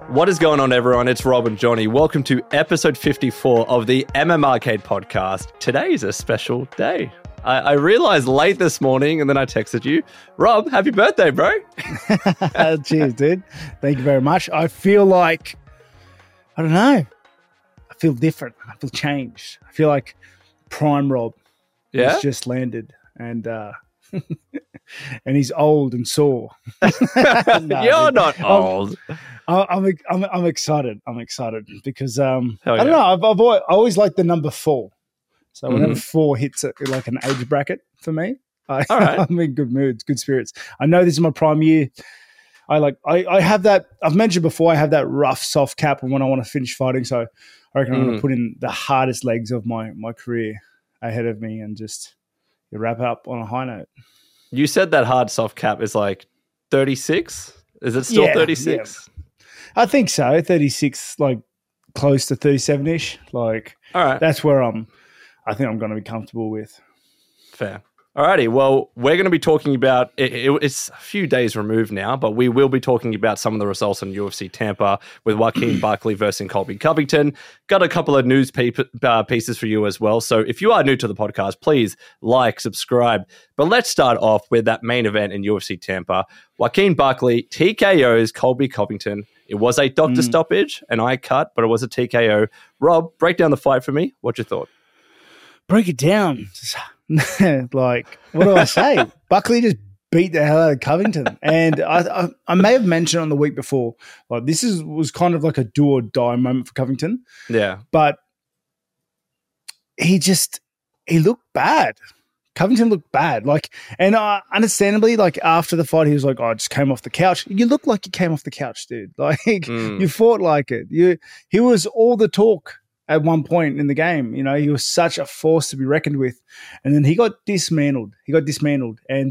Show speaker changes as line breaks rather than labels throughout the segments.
What is going on, everyone? It's Rob and Johnny. Welcome to episode 54 of the MM Arcade podcast. Today is a special day. I realized late this morning and then I texted you, Rob, happy birthday, bro.
Cheers, dude. Thank you very much. I feel like, I don't know, I feel different. I feel changed. I feel like Prime Rob has just landed and and he's old and sore.
No, you're not old.
I'm excited. I'm excited because I don't know. I always like the number 4. So whenever 4 hits it, like an age bracket for me, I'm in good moods, good spirits. I know this is my prime year. I have that. I've mentioned before. I have that rough, soft cap when I want to finish fighting. So I reckon I'm going to put in the hardest legs of my career ahead of me and just wrap up on a high note.
You said that hard soft cap is like 36. Is it still 36?
Yeah. I think so. 36, like close to 37-ish. Like,
all right,
that's where I think I'm going to be comfortable with.
Fair. Alrighty, well, we're going to be talking about, it's a few days removed now, but we will be talking about some of the results in UFC Tampa with Joaquin Buckley versus Colby Covington. Got a couple of news pieces for you as well. So if you are new to the podcast, please like, subscribe. But let's start off with that main event in UFC Tampa. Joaquin Buckley TKOs Colby Covington. It was a doctor stoppage, an eye cut, but it was a TKO. Rob, break down the fight for me. What's your thought?
Break it down. Like, what do I say? Buckley just beat the hell out of Covington. And I may have mentioned on the week before, like this was kind of like a do or die moment for Covington.
Yeah.
But he looked bad. Covington looked bad. Like, and understandably, like after the fight, he was like, I just came off the couch. You look like you came off the couch, dude. Like you fought like it. He was all the talk at one point in the game. You know, he was such a force to be reckoned with. And then he got dismantled. And,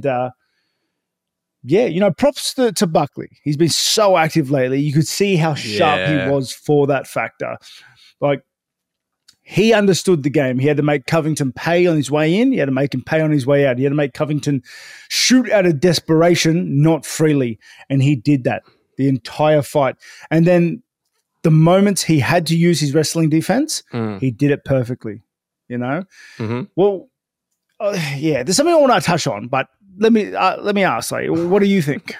props to Buckley. He's been so active lately. You could see how sharp he was for that factor. Like, he understood the game. He had to make Covington pay on his way in. He had to make him pay on his way out. He had to make Covington shoot out of desperation, not freely. And he did that the entire fight. And then the moments he had to use his wrestling defense, he did it perfectly, you know? Mm-hmm. Well, there's something I want to touch on, but let me ask, like, what do you think?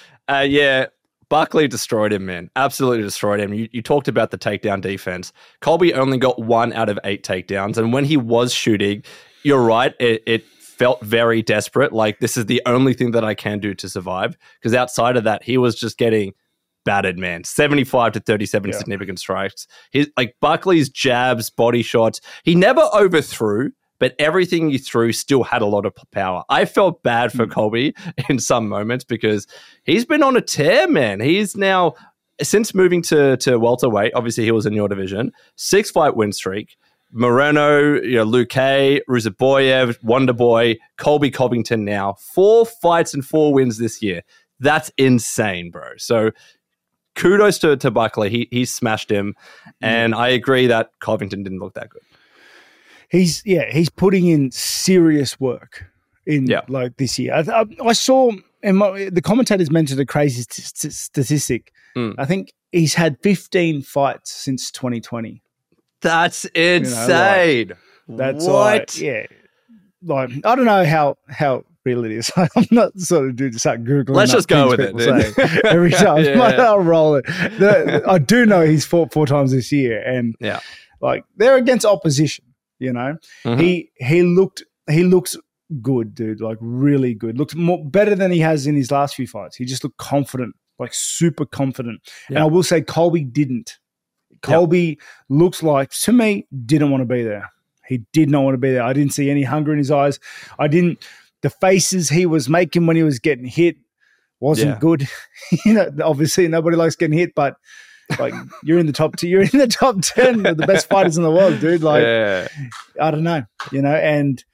Buckley destroyed him, man. Absolutely destroyed him. You talked about the takedown defense. Colby only got 1 out of 8 takedowns, and when he was shooting, you're right, it felt very desperate. Like, this is the only thing that I can do to survive, because outside of that, he was just getting battered, man. 75 to 37 significant strikes. Buckley's jabs, body shots, he never overthrew, but everything he threw still had a lot of power. I felt bad for Colby in some moments because he's been on a tear, man. He's now, since moving to welterweight, obviously he was in your division, 6-fight win streak. Moreno, Luque, Ruziboyev, Wonderboy, Colby Covington now. 4 fights and 4 wins this year. That's insane, bro. So kudos to Buckley. He smashed him. And I agree that Covington didn't look that good.
He's putting in serious work in like this year. I saw, and the commentators mentioned a crazy statistic. I think he's had 15 fights since 2020.
That's insane.
That's what? Like, I don't know how real it is. I'm not sort of dude to start Googling.
Let's just go with it, dude.
Every time. I'll roll it. I do know he's fought 4 times this year, and like they're against opposition. You know, he looks good, dude. Like really good. Looks better than he has in his last few fights. He just looked confident, like super confident. And I will say, Colby didn't. Colby looks like, to me, didn't want to be there. He did not want to be there. I didn't see any hunger in his eyes. The faces he was making when he was getting hit wasn't good. Obviously nobody likes getting hit, but like you're in the top 2, you're in the top 10 of the best fighters in the world, dude. Like, I don't know, and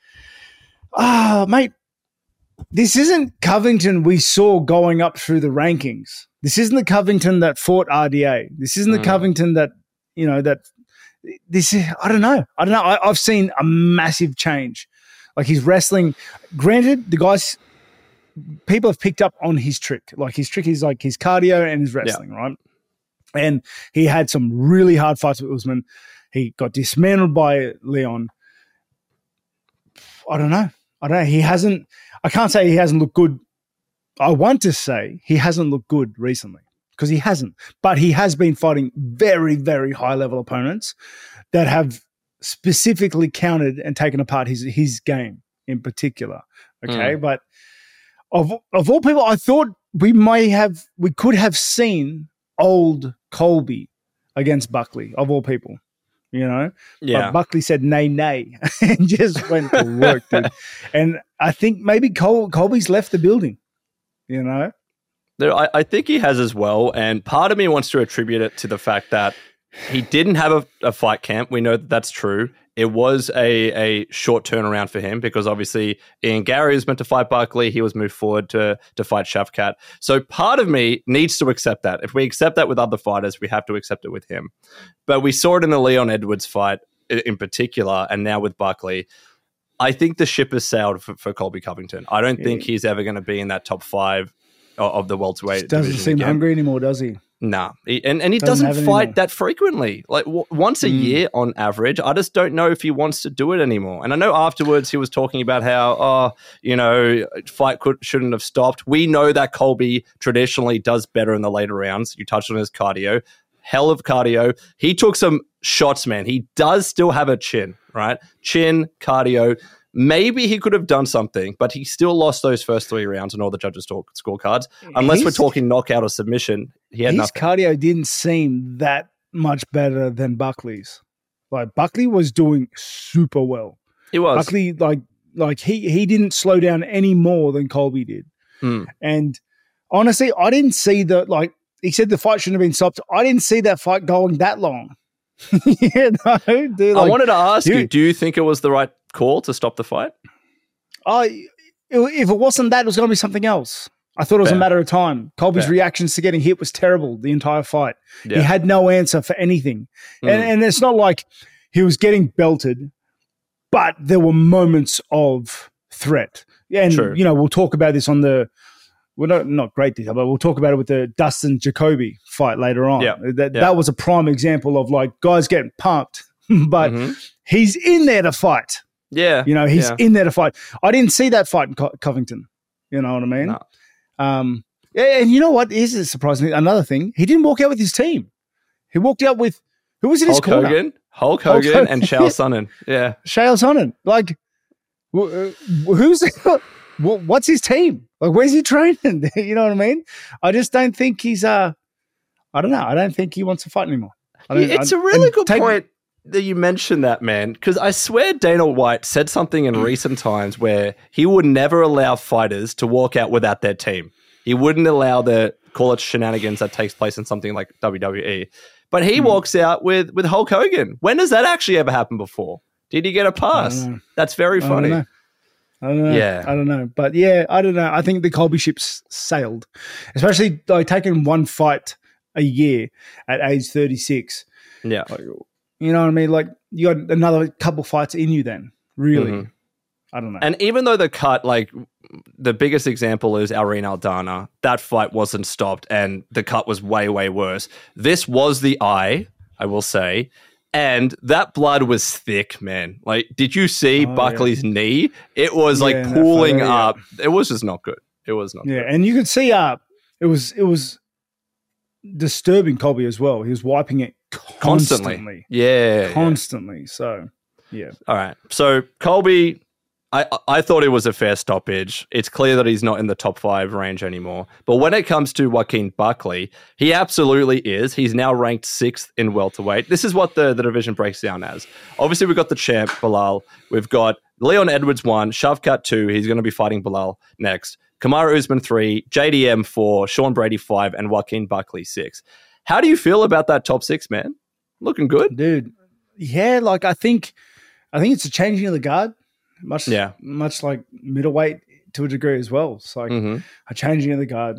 mate, this isn't Covington we saw going up through the rankings. This isn't the Covington that fought RDA. This isn't the Covington that, I don't know. I've seen a massive change. Like his wrestling, granted, people have picked up on his trick. Like his trick is like his cardio and his wrestling, right? And he had some really hard fights with Usman. He got dismantled by Leon. I don't know. He hasn't – I can't say he hasn't looked good. I want to say he hasn't looked good recently because he hasn't. But he has been fighting very, very high-level opponents that have specifically countered and taken apart his game in particular. Okay, but of all people, I thought we could have seen old Colby against Buckley, of all people. You know, but Buckley said nay, and just went to work, dude. And I think maybe Colby's left the building. You know,
I think he has as well, and part of me wants to attribute it to the fact that he didn't have a fight camp. We know that that's true. It was a short turnaround for him because obviously Ian Gary was meant to fight Buckley. He was moved forward to fight Shavkat. So part of me needs to accept that. If we accept that with other fighters, we have to accept it with him. But we saw it in the Leon Edwards fight in particular, and now with Buckley. I think the ship has sailed for Colby Covington. I don't think he's ever going to be in that top 5 of the welterweight division.
Doesn't seem hungry anymore, does he?
Nah, and he doesn't fight that frequently. Like once a year on average. I just don't know if he wants to do it anymore. And I know afterwards he was talking about how, fight shouldn't have stopped. We know that Colby traditionally does better in the later rounds. You touched on his cardio. Hell of cardio. He took some shots, man. He does still have a chin, right? Chin, cardio. Maybe he could have done something, but he still lost those first 3 rounds on all the judges' scorecards. Unless we're talking knockout or submission, he had nothing.
His cardio didn't seem that much better than Buckley's. Like Buckley was doing super well.
He was.
Buckley, like he didn't slow down any more than Colby did. And honestly, I didn't see he said the fight shouldn't have been stopped. I didn't see that fight going that long. Dude,
I wanted to ask you, do you think it was the right call to stop the fight?
If it wasn't that, it was going to be something else. I thought it was a matter of time. Colby's reactions to getting hit was terrible the entire fight. Yeah. He had no answer for anything. And it's not like he was getting belted, but there were moments of threat. And, we'll talk about this on not great detail, but we'll talk about it with the Dustin Jacoby fight later on.
Yeah.
That was a prime example of guys getting pumped, but he's in there to fight.
Yeah.
He's in there to fight. I didn't see that fight in Covington. You know what I mean?
No.
And you know what is surprising? Another thing, he didn't walk out with his team. He walked out with, who was in his corner?
Hulk Hogan and Chael Sonnen. Yeah.
Chael Sonnen. What's his team? Where's he training? You know what I mean? I just don't think he's, I don't know. I don't think he wants to fight anymore.
It's a really good point that you mentioned that, man, because I swear Dana White said something in recent times where he would never allow fighters to walk out without their team. He wouldn't allow call it shenanigans that takes place in something like WWE. But he walks out with Hulk Hogan. When does that actually ever happen before? Did he get a pass? That's very funny.
I don't know. Yeah. I don't know. But yeah, I don't know. I think the Colby ship's sailed, especially taking one fight a year at age 36.
Yeah.
You know what I mean? You got another couple fights in you then, really. I don't know.
And even though the cut, the biggest example is Irene Aldana, that fight wasn't stopped and the cut was way, way worse. This was the eye, I will say. And that blood was thick, man. Did you see Buckley's knee? It was pooling up. It was just not good. It was not good.
Yeah, and you could see it was disturbing Colby as well. He was wiping it constantly.
Yeah.
Constantly. So, yeah.
All right. So, Colby, I thought it was a fair stoppage. It's clear that he's not in the top 5 range anymore. But when it comes to Joaquin Buckley, he absolutely is. He's now ranked 6th in welterweight. This is what the division breaks down as. Obviously, we've got the champ, Belal. We've got Leon Edwards 1, Shavkat 2. He's going to be fighting Belal next. Kamaru Usman 3, JDM 4, Sean Brady 5, and Joaquin Buckley 6. How do you feel about that top 6, man? Looking good?
Dude, yeah, I think it's a changing of the guard. Much like middleweight to a degree as well. It's a changing of the guard,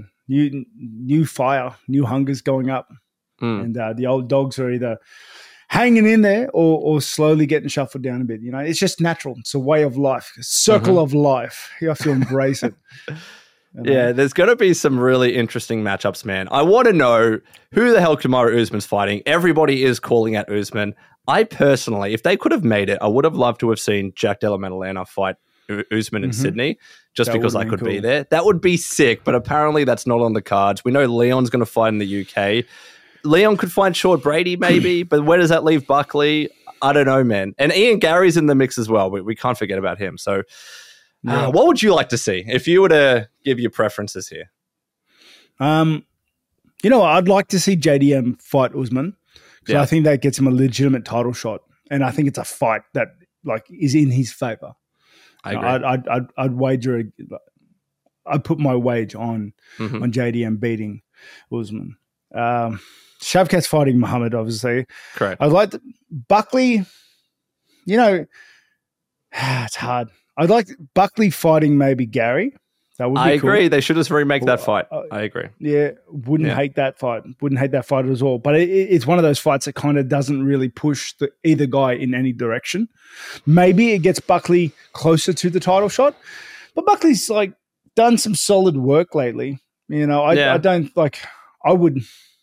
new fire, new hungers going up, and the old dogs are either hanging in there or slowly getting shuffled down a bit. It's just natural. It's a way of life, a circle of life. You have to embrace it.
Yeah, there's going to be some really interesting matchups, man. I want to know who the hell Kamaru Usman's fighting. Everybody is calling out Usman. I personally, if they could have made it, I would have loved to have seen Jack Della Maddalena fight Usman in Sydney, just because I could be there. That would be sick, but apparently that's not on the cards. We know Leon's going to fight in the UK. Leon could find Sean Brady maybe, but where does that leave Buckley? I don't know, man. And Ian Gary's in the mix as well. We can't forget about him. So what would you like to see if you were to give your preferences here?
I'd like to see JDM fight Usman because I think that gets him a legitimate title shot, and I think it's a fight that is in his favor.
I agree.
I'd wager. I'd put my wage on JDM beating Usman. Shavkat's fighting Muhammad, obviously.
Correct.
I'd like Buckley. It's hard. I'd like Buckley fighting maybe Gary. That would be
I
cool.
agree. They should just remake that fight. I agree.
Yeah, wouldn't hate that fight. Wouldn't hate that fight at all. But it's one of those fights that kind of doesn't really push either guy in any direction. Maybe it gets Buckley closer to the title shot. But Buckley's done some solid work lately. I don't I would.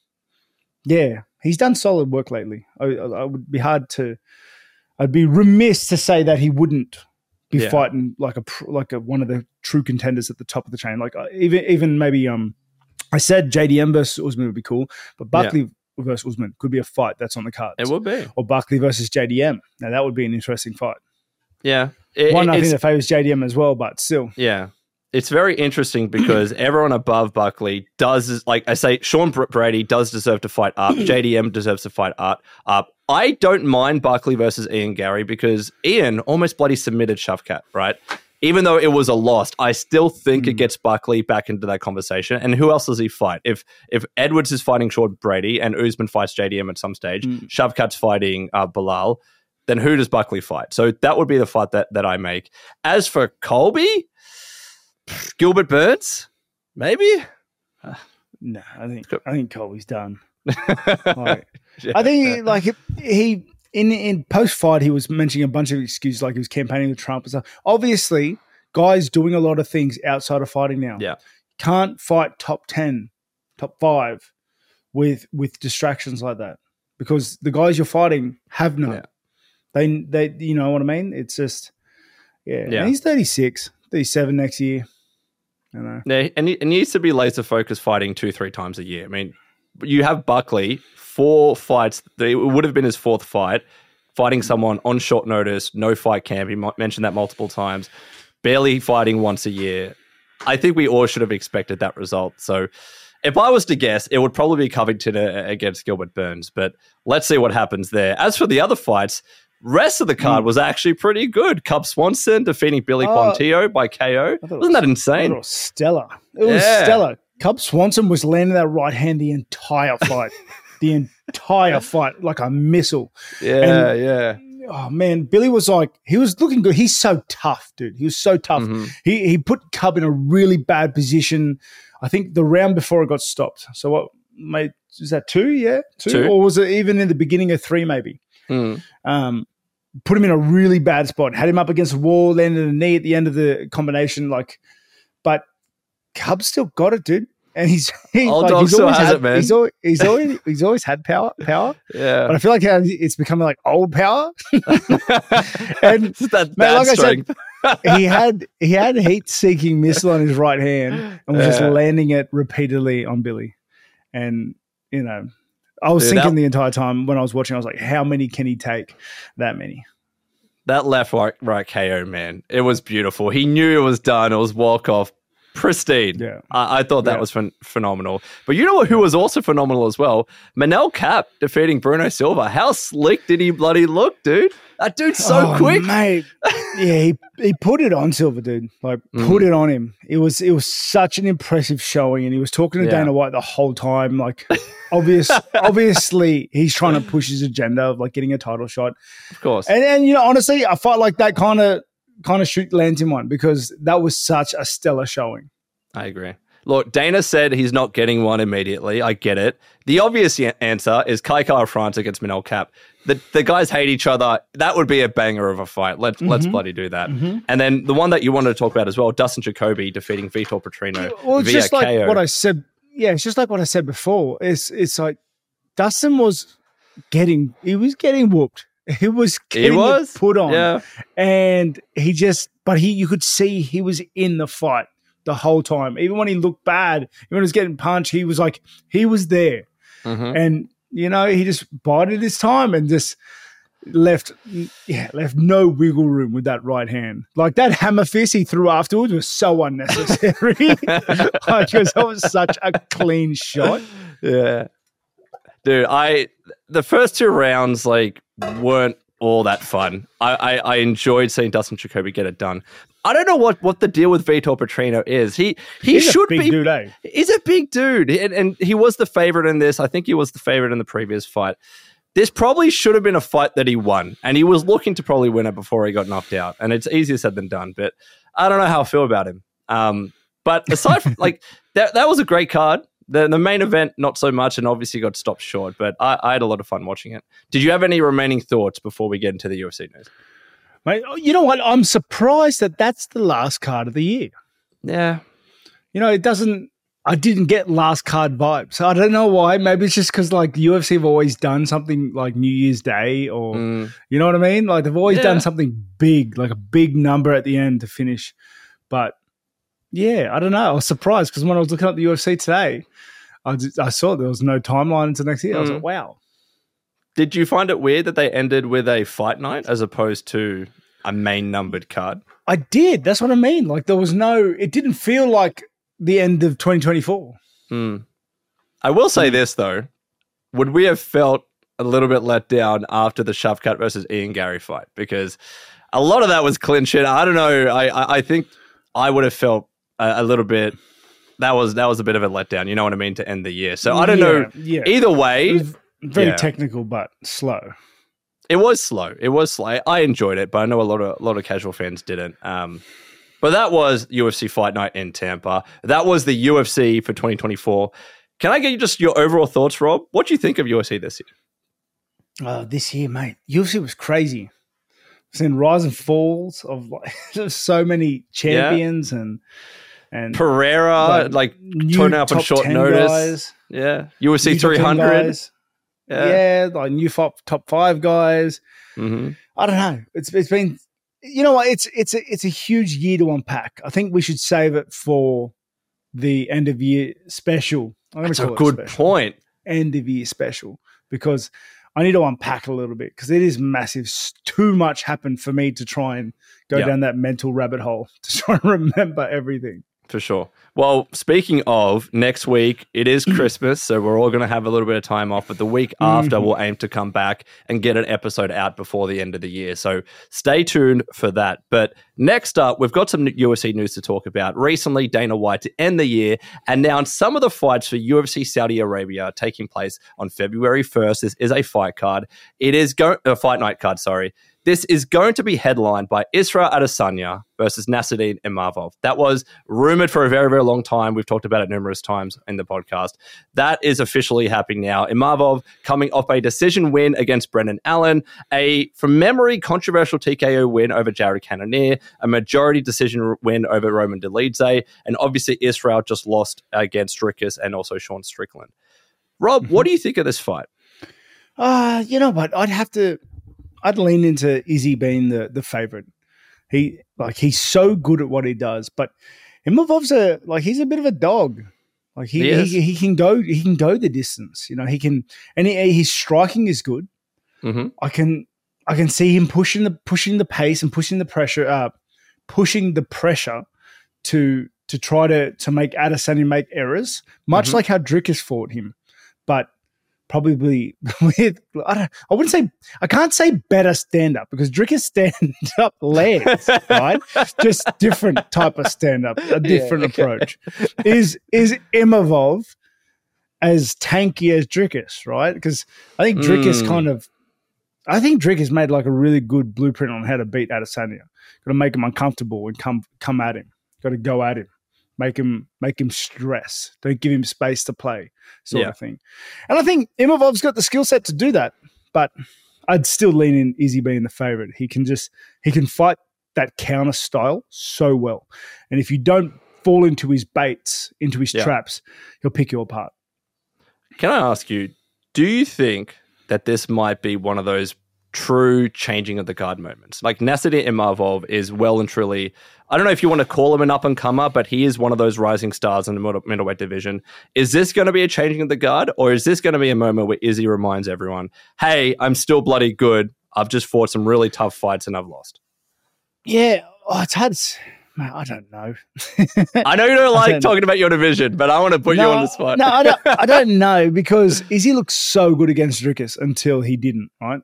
Yeah, he's done solid work lately. I would be I'd be remiss to say that he wouldn't be fighting like one of the true contenders at the top of the chain. Even maybe I said JDM versus Usman would be cool, but Buckley versus Usman could be a fight that's on the cards.
It would be.
Or Buckley versus JDM. Now that would be an interesting fight.
Yeah.
I think that favors JDM as well, but still.
Yeah. It's very interesting because everyone above Buckley does, I say, Sean Brady does deserve to fight up. JDM deserves to fight up. I don't mind Buckley versus Ian Gary because Ian almost bloody submitted Shavkat, right? Even though it was a loss, I still think it gets Buckley back into that conversation. And who else does he fight? If Edwards is fighting Sean Brady and Usman fights JDM at some stage, Shavkat's fighting Bilal, then who does Buckley fight? So that would be the fight that I make. As for Colby, Gilbert Burns, maybe?
No, I think Colby's done. I think he in post fight he was mentioning a bunch of excuses, like he was campaigning with Trump and stuff. Obviously, guys doing a lot of things outside of fighting now.
Yeah,
can't fight top 10, top 5 with distractions like that because the guys you're fighting have none. Yeah. They you know what I mean? It's just And he's 36, 37 next year. I know.
Yeah, and he needs to be laser focused fighting 2-3 times a year. I mean, you have Buckley, 4 fights. It would have been his 4th fight, fighting someone on short notice, no fight camp. He mentioned that multiple times. Barely fighting once a year. I think we all should have expected that result. So if I was to guess, it would probably be Covington against Gilbert Burns. But let's see what happens there. As for the other fights, rest of the card was actually pretty good. Cub Swanson defeating Billy Pontillo by KO. Wasn't that insane?
It was stellar. It was stellar. Cub Swanson was landing that right hand the entire fight. The entire fight, like a missile.
Yeah.
Oh, man, Billy was he was looking good. He's so tough, dude. He was so tough. Mm-hmm. He put Cub in a really bad position. I think the round before it got stopped. So what, mate, is that 2? Yeah, 2? Or was it even in the beginning of 3 maybe?
Mm.
Put him in a really bad spot. Had him up against the wall, landed a knee at the end of the combination. But Cub still got it, dude. And he's
always has it, man.
He's always had power.
Yeah,
but I feel like it's becoming like old power. And
that bad
like
strength.
I said, he had a heat-seeking missile on his right hand and was just landing it repeatedly on Billy. And I was thinking the entire time when I was watching, I was like, how many can he take? That many.
That left right KO, man. It was beautiful. He knew it was done. It was walk-off. Pristine. Yeah. I thought that was phenomenal. But you know what? Who was also phenomenal as well? Manel Kape defeating Bruno Silva. How slick did he bloody look, dude? That dude's so quick,
mate. Yeah, he put it on Silva, dude. Put it on him. It was such an impressive showing, and he was talking to Dana White the whole time. Like, obviously, he's trying to push his agenda of getting a title shot,
of course.
And honestly, a fight like that kind of shoot lands in one because that was such a stellar showing.
I agree. Look, Dana said he's not getting one immediately. I get it. The obvious answer is Kai Kara-France against Manel Kape. The guys hate each other. That would be a banger of a fight. Let's bloody do that. And then the one that you wanted to talk about as well, Dustin Jacoby defeating Vitor Petrino via
just like
KO.
what I said. Yeah, it's just like what I said before. It's like Dustin was getting whooped. He was getting it put on.
Yeah.
And you could see he was in the fight the whole time. Even when he looked bad, even when he was getting punched, he was there. And, he just bided his time and just left no wiggle room with that right hand. Like that hammer fist he threw afterwards was so unnecessary. It was such a clean shot.
Yeah. Dude, the first 2 rounds weren't all that fun. I enjoyed seeing Dustin Jacoby get it done. I don't know what the deal with Vitor Petrino is. He's should
a big
be.
Dude, eh?
He's a big dude, and he was the favorite in this. I think he was the favorite in the previous fight. This probably should have been a fight that he won, and he was looking to probably win it before he got knocked out. And it's easier said than done, but I don't know how I feel about him. But aside from that was a great card. The main event, not so much, and obviously got stopped short, but I had a lot of fun watching it. Did you have any remaining thoughts before we get into the UFC news?
Mate, you know what? I'm surprised that that's the last card of the year.
Yeah.
I didn't get last card vibes. I don't know why. Maybe it's just because the UFC have always done something like New Year's Day or, you know what I mean? Like they've always done something big, like a big number at the end to finish. But yeah, I don't know. I was surprised because when I was looking at the UFC today, I saw there was no timeline until next year. I was like, wow.
Did you find it weird that they ended with a fight night as opposed to a main numbered card?
I did. That's what I mean. Like there was it didn't feel like the end of 2024.
I will say this though. Would we have felt a little bit let down after the Shavkat versus Ian Gary fight? Because a lot of that was clinching. I don't know. I think I would have felt a little bit. That was a bit of a letdown. You know what I mean? To end the year. So I don't know. Yeah. Either way.
Very technical, but slow.
It was slow. I enjoyed it, but I know a lot of casual fans didn't. But that was UFC Fight Night in Tampa. That was the UFC for 2024. Can I get you just your overall thoughts, Rob? What do you think of UFC this
year? This year, mate, UFC was crazy. I've seen rise and falls of so many champions and
Pereira turning up on short notice. Guys, UFC 300.
Yeah, like new top 5 guys. I don't know. It's been, you know what? It's a huge year to unpack. I think we should save it for the end of year special.
That's a good point.
End of year special, because I need to unpack a little bit because it is massive. Too much happened for me to try and go down that mental rabbit hole to try and remember everything.
For sure. Well, speaking of, next week, it is Christmas, so we're all going to have a little bit of time off, but the week after, we'll aim to come back and get an episode out before the end of the year. So stay tuned for that. But next up, we've got some UFC news to talk about. Recently, Dana White, to end the year, announced some of the fights for UFC Saudi Arabia taking place on February 1st. This is a fight card. It is a fight night card, sorry. This is going to be headlined by Israel Adesanya versus Nasruddin Imavov. That was rumored for a very, very long time. We've talked about it numerous times in the podcast. That is officially happening now. Imavov coming off a decision win against Brendan Allen, from memory, controversial TKO win over Jared Cannonier, a majority decision win over Roman Dolidze, and obviously Israel just lost against Dricus and also Sean Strickland. Rob, what do you think of this fight?
You know what? I'd lean into Izzy being the favorite. He's so good at what he does, but Imavov's he's a bit of a dog. Like he can go the distance. You know, he can, and his striking is good. I can see him pushing the pace and pushing the pressure to try to make Adesanya make errors, much like how Dricus fought him, but probably with, I can't say better stand-up because Dricus stand-up legs, right? Just different type of stand-up, a different approach. Is Imavov as tanky as Dricus, right? Because I think Dricus Dricus made like a really good blueprint on how to beat Adesanya. Got to make him uncomfortable and come at him. Got to go at him. Make him stress. Don't give him space to play, sort of thing. And I think Imavov's got the skill set to do that, but I'd still lean in Izzy being the favorite. He can fight that counter style so well. And if you don't fall into his baits, into his traps, he'll pick you apart.
Can I ask you, do you think that this might be one of those true changing of the guard moments? Like Nassourdine Imavov is well and truly, I don't know if you want to call him an up-and-comer, but he is one of those rising stars in the middleweight division. Is this going to be a changing of the guard, or is this going to be a moment where Izzy reminds everyone, hey, I'm still bloody good. I've just fought some really tough fights and I've lost?
Yeah, it's hard. Man, I don't know.
I know you don't like talking about your division, but I want to put you on the spot.
No, I don't know, because Izzy looked so good against Dricus until he didn't, right?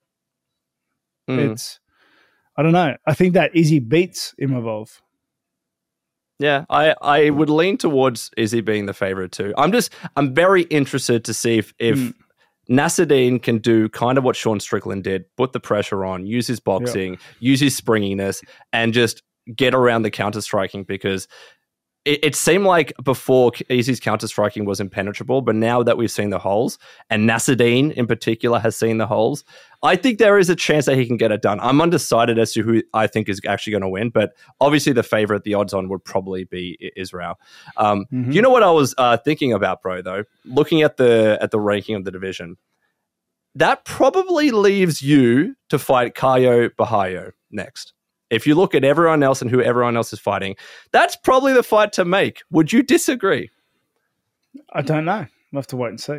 I don't know. I think that Izzy beats Imavov.
Yeah, I would lean towards Izzy being the favorite too. I'm very interested to see if Nassourdine can do kind of what Sean Strickland did, put the pressure on, use his boxing, use his springiness, and just get around the counter-striking, because it seemed like before Izzy's counter-striking was impenetrable, but now that we've seen the holes, and Nassourdine in particular has seen the holes, I think there is a chance that he can get it done. I'm undecided as to who I think is actually going to win, but obviously the favorite, the odds on, would probably be Israel. You know what I was thinking about, bro, though? Looking at the ranking of the division, that probably leaves you to fight Caio Borralho next. If you look at everyone else and who everyone else is fighting, that's probably the fight to make. Would you disagree?
I don't know. We'll have to wait and see.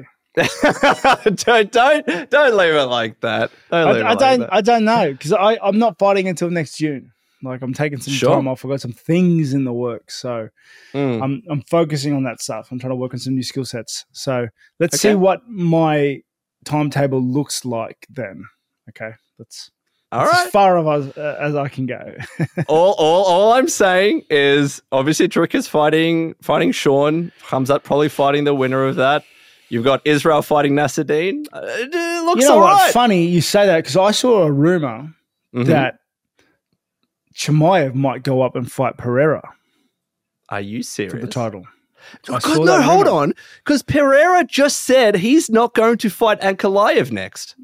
don't leave it like that.
I don't know, because I'm not fighting until next June. Like, I'm taking some time off. I've got some things in the works, so I'm focusing on that stuff. I'm trying to work on some new skill sets. So let's see what my timetable looks like then. Okay, that's all right. As far as I can go.
all I'm saying is, obviously, Dricus fighting Sean. Khamzat probably fighting the winner of that. You've got Israel fighting Nassourdine. It looks all right.
Funny you say that, because I saw a rumor that Chimaev might go up and fight Pereira.
Are you serious?
For the title.
No, hold on. Because Pereira just said he's not going to fight Ankalaev next.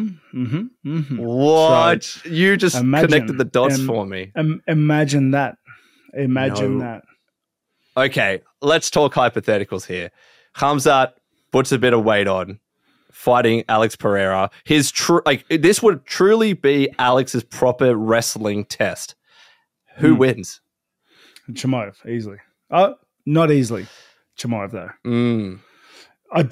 What? So you just connected the dots for me.
Imagine that. Imagine that.
Okay, let's talk hypotheticals here. Khamzat puts a bit of weight on, fighting Alex Pereira. This would truly be Alex's proper wrestling test. Who wins?
Chimaev, easily. Not easily, Chimaev, though. I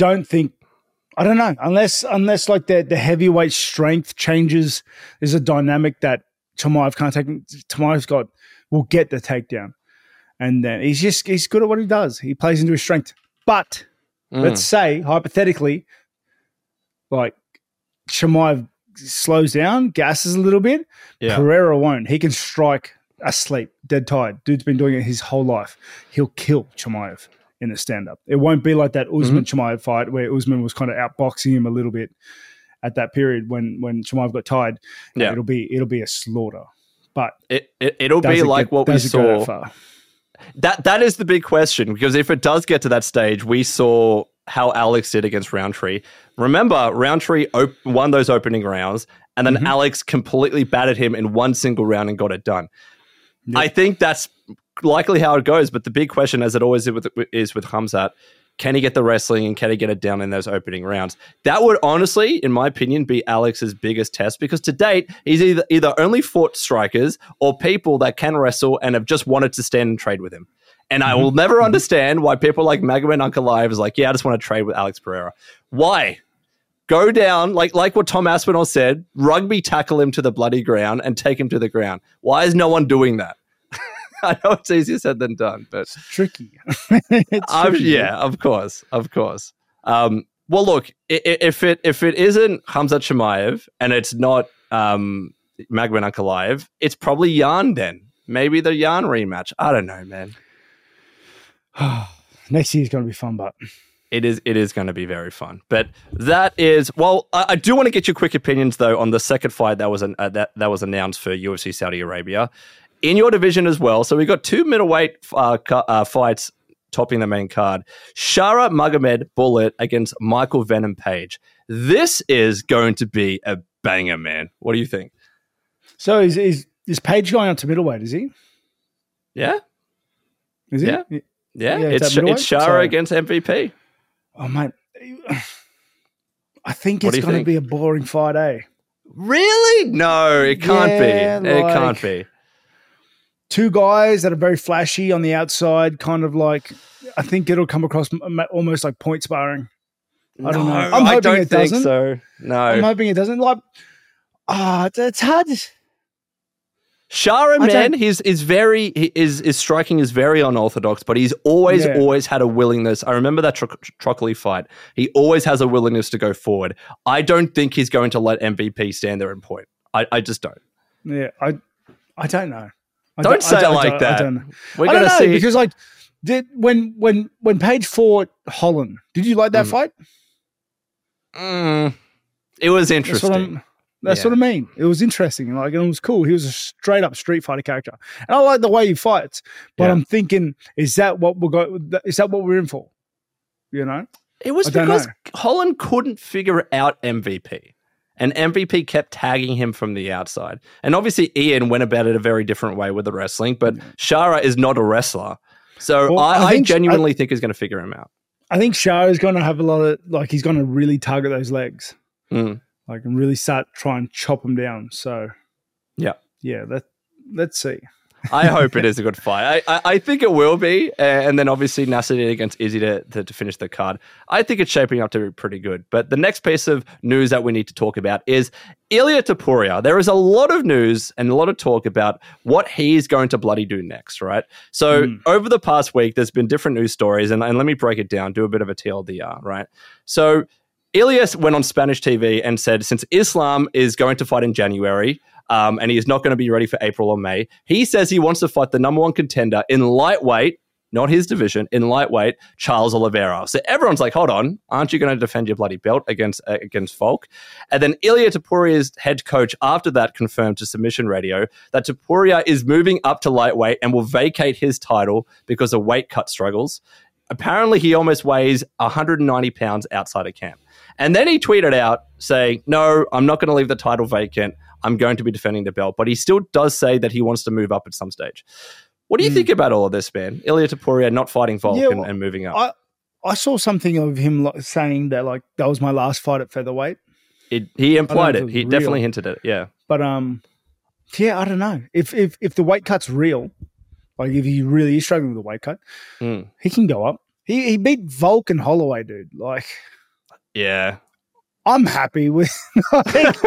don't know, unless like the heavyweight strength changes. There's a dynamic that Chimaev can't take. Chimaev's will get the takedown, and then he's good at what he does. He plays into his strength. But let's say, hypothetically, like Chimaev slows down, gasses a little bit. Yeah. Pereira won't. He can strike asleep, dead tired. Dude's been doing it his whole life. He'll kill Chimaev in a stand-up. It won't be like that Usman-Chimaev fight where Usman was kind of outboxing him a little bit at that period when Chimaev got tired. Yeah. It'll be a slaughter. But
it'll be like what we saw. That is the big question, because if it does get to that stage, we saw how Alex did against Roundtree. Remember, Roundtree won those opening rounds, and then Alex completely battered him in one single round and got it done. Yep. I think that's likely how it goes, but the big question, as it always is with Khamzat, can he get the wrestling and can he get it down in those opening rounds? That would honestly, in my opinion, be Alex's biggest test, because to date, he's either only fought strikers or people that can wrestle and have just wanted to stand and trade with him. And I will never understand why people like Magomed Ankalaev is like, yeah, I just want to trade with Alex Pereira. Why? Go down, like what Tom Aspinall said, rugby tackle him to the bloody ground and take him to the ground. Why is no one doing that? I know it's easier said than done, but
it's tricky.
Yeah, of course. Well, look, if it isn't Khamzat Chimaev and it's not Magomed Ankalaev, it's probably Jan then. Maybe the Jan rematch. I don't know, man.
Next year's going to be fun, but
it is going to be very fun. But that is, well, I do want to get your quick opinions though on the second fight that was announced for UFC Saudi Arabia. in your division as well. So we got 2 middleweight fights topping the main card. Shara Magomed Bullet against Michael Venom Page. This is going to be a banger, man. What do you think?
So is Page going up to middleweight, is he?
Yeah.
Is he?
Yeah. It's Shara against MVP.
Oh, mate. I think it's going to be a boring fight, eh?
Really? No, it can't be. It can't be.
2 guys that are very flashy on the outside, kind of like, I think it'll come across almost like point sparring. I don't know. I'm hoping it doesn't.
So. No.
I'm hoping it doesn't. Like, it's hard.
Shara, man, his striking is very unorthodox, but he's always had a willingness. I remember that Trockley fight. He always has a willingness to go forward. I don't think he's going to let MVP stand there and point. I just don't.
Yeah, I don't know.
Don't say it like that.
I don't know. We're going to see because like when Page fought Holland, did you like that fight?
It was interesting.
That's what I mean. It was interesting, and it was cool. He was a straight up Street Fighter character, and I like the way he fights. But I'm thinking, is that what we're in for? You know,
it was because Holland couldn't figure out MVP, and MVP kept tagging him from the outside. And obviously, Ian went about it a very different way with the wrestling. But Shara is not a wrestler, so I genuinely think he's going to figure him out.
I think Shara is going to have a lot of he's going to really target those legs. And really start try and chop them down. So, let's see.
I hope it is a good fight. I think it will be. And then obviously Nasruddin against Izzy to finish the card. I think it's shaping up to be pretty good. But the next piece of news that we need to talk about is Ilia Topuria. There is a lot of news and a lot of talk about what he's going to bloody do next, right? So over the past week, there's been different news stories. And let me break it down, do a bit of a TLDR, right? So Ilias went on Spanish TV and said, since Islam is going to fight in January and he is not going to be ready for April or May, he says he wants to fight the number 1 contender in lightweight, not his division, in lightweight, Charles Oliveira. So everyone's like, hold on, aren't you going to defend your bloody belt against Volk? And then Ilia Topuria's head coach after that confirmed to Submission Radio that Topuria is moving up to lightweight and will vacate his title because of weight cut struggles. Apparently, he almost weighs 190 pounds outside of camp. And then he tweeted out saying, no, I'm not going to leave the title vacant. I'm going to be defending the belt. But he still does say that he wants to move up at some stage. What do you think about all of this, man? Ilia Topuria not fighting Volk and moving up.
I saw something of him saying that that was my last fight at featherweight.
He implied it. He definitely hinted at it, yeah.
But, I don't know. If the weight cut's real, if he really is struggling with the weight cut, he can go up. He beat Volk and Holloway, dude.
Yeah.
I'm happy with I'm